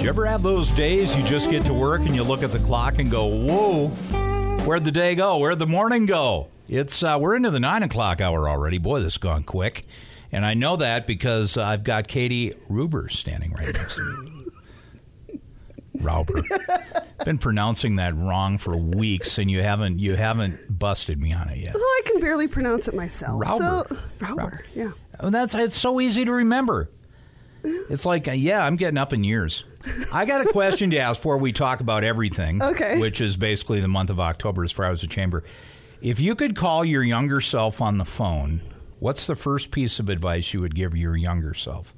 you ever have those days you just get to work and you look at the clock and go, whoa, where'd the day go? Where'd the morning go? It's we're into the 9 o'clock hour already. Boy, this has gone quick. And I know that because I've got Katie Ruber standing right next to me. Rauber. Been pronouncing that wrong for weeks, and you haven't busted me on it yet. Well, I can barely pronounce it myself. Rauber. So, Rauber, yeah. And it's so easy to remember. It's like, I'm getting up in years. I got a question to ask before we talk about everything, okay, which is basically the month of October as far as the chamber. If you could call your younger self on the phone, what's the first piece of advice you would give your younger self?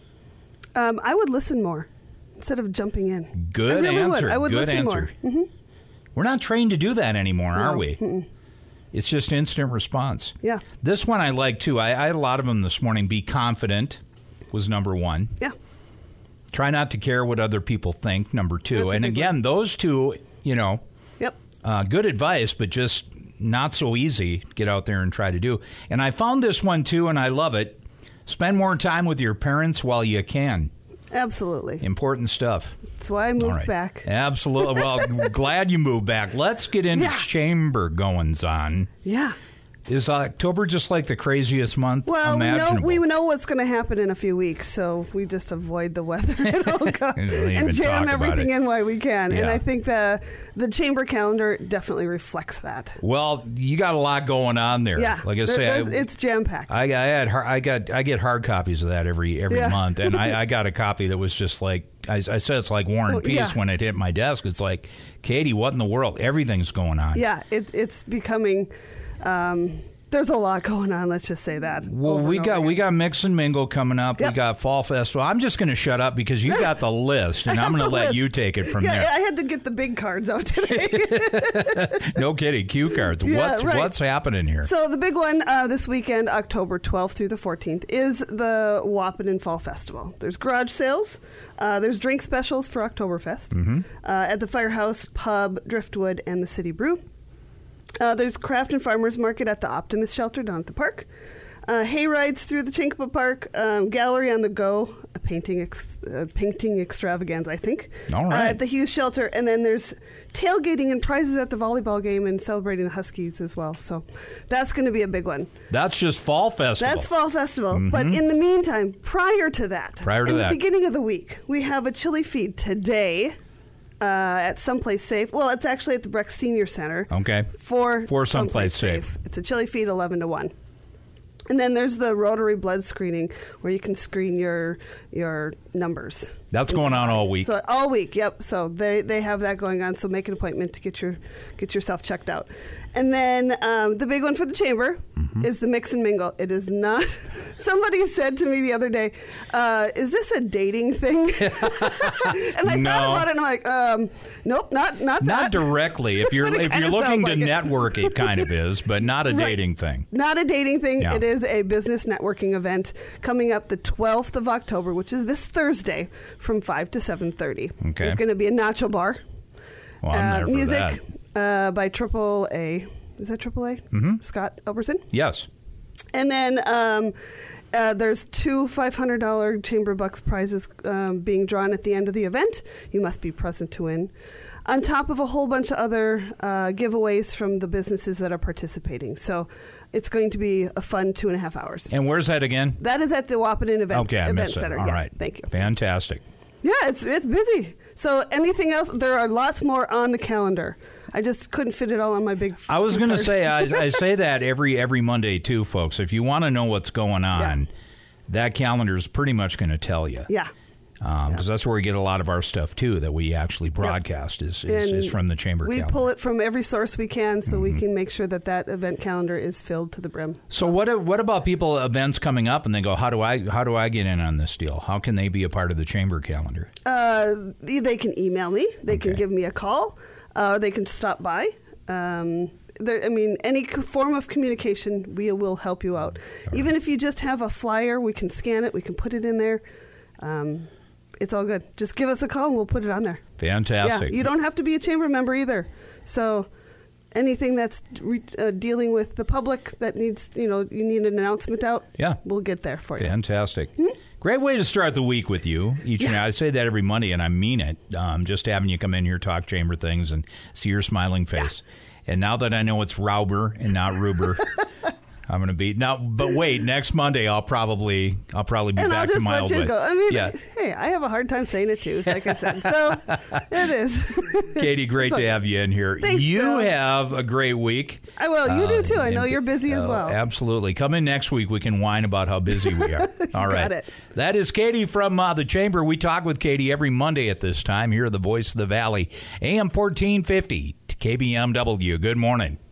I would listen more instead of jumping in. Good answer. I would Good listen answer. more. Mm-hmm. We're not trained to do that anymore, are we? Mm-mm. It's just instant response. Yeah. This one I like, too. I had a lot of them this morning. Be confident was number one. Yeah. Try not to care what other people think, number two. That's and again, those two, Yep. Good advice, but just not so easy to get out there and try to do. And I found this one, too, and I love it. Spend more time with your parents while you can. Absolutely. Important stuff. That's why I moved back. Absolutely. Well, glad you moved back. Let's get into chamber goings-on. Yeah. Is October just like the craziest month imaginable? We know what's going to happen in a few weeks, so we just avoid the weather and jam everything in while we can. Yeah. And I think the chamber calendar definitely reflects that. Well, you got a lot going on there. Yeah, like I say, it's jam packed. I get hard copies of that every month, and I got a copy that was just like I said, it's like War and Peace when it hit my desk. It's like, Katie, what in the world? Everything's going on. Yeah, it's becoming. There's a lot going on. Let's just say that. Well, we got Mix and Mingle coming up. Yep. We got Fall Festival. I'm just going to shut up because you got the list, and I'm going to let you take it from there. I had to get the big cards out today. No kidding. Cue cards. What's happening here? So the big one this weekend, October 12th through the 14th, is the Wahpeton Fall Festival. There's garage sales. There's drink specials for Oktoberfest at the Firehouse Pub, Driftwood, and the City Brew. There's craft and farmers market at the Optimist Shelter down at the park. Hay rides through the Chinkappa Park. Gallery on the Go, a painting extravaganza, I think. All right. At the Hughes Shelter. And then there's tailgating and prizes at the volleyball game and celebrating the Huskies as well. So that's going to be a big one. That's just Fall Festival. That's Fall Festival. Mm-hmm. But in the meantime, prior to that, the beginning of the week, we have a chili feed today. At Someplace Safe. Well, it's actually at the Breck Senior Center. Okay. For Someplace Safe. It's a chili feed 11 to 1. And then there's the Rotary blood screening where you can screen your numbers. That's going on all week. So all week, yep. So they have that going on. So make an appointment to get yourself checked out. And then the big one for the chamber is the Mix and Mingle. It is not. Somebody said to me the other day, "Is this a dating thing?" And I thought about it, and I'm like, "Nope, not that." Not directly. If you're looking to network, it kind of is, but not a dating thing. Not a dating thing. Yeah. It is a business networking event coming up the 12th of October, which is this Thursday, from 5 to 7:30. Okay. There's going to be a nacho bar. Well, I'm there for music that. by Triple A. Is that Triple A? Mm-hmm. Scott Elberson? Yes. And then there's 2 $500 Chamber Bucks prizes being drawn at the end of the event. You must be present to win. On top of a whole bunch of other giveaways from the businesses that are participating. So it's going to be a fun 2.5 hours. And where's that again? That is at the Wahpeton Event Center. All right. Thank you. Fantastic. Yeah, it's busy. So anything else? There are lots more on the calendar. I just couldn't fit it all on my big. I was going to say, I say that every Monday too, folks. If you want to know what's going on, that calendar is pretty much going to tell you. Yeah. Because that's where we get a lot of our stuff too that we actually broadcast is from the chamber calendar. We pull it from every source we can so we can make sure that event calendar is filled to the brim. So what about events coming up and they go, how do I get in on this deal? How can they be a part of the chamber calendar? They can email me. They can give me a call. They can stop by. Any form of communication, we will help you out. All Even if you just have a flyer, we can scan it. We can put it in there. It's all good. Just give us a call and we'll put it on there. Fantastic. Yeah, you don't have to be a chamber member either. So anything that's dealing with the public that needs, you need an announcement out, we'll get there for you. Fantastic. Great way to start the week with you. I say that every Monday, and I mean it. Just having you come in here, talk chamber things, and see your smiling face. And now that I know it's Rauber and not Ruber, I'm going to be now. But wait, next Monday I'll probably be and back to my old way. Go. I mean, hey, I have a hard time saying it too, like I said. So it is. Katie, great to have you in here. Thanks, you Bill. have a great week. I will. You do too. I know you're busy as well. Absolutely. Come in next week. We can whine about how busy we are. All right. Got it. That is Katie from the Chamber. We talk with Katie every Monday at this time here at the Voice of the Valley, AM 1450 KBMW. Good morning.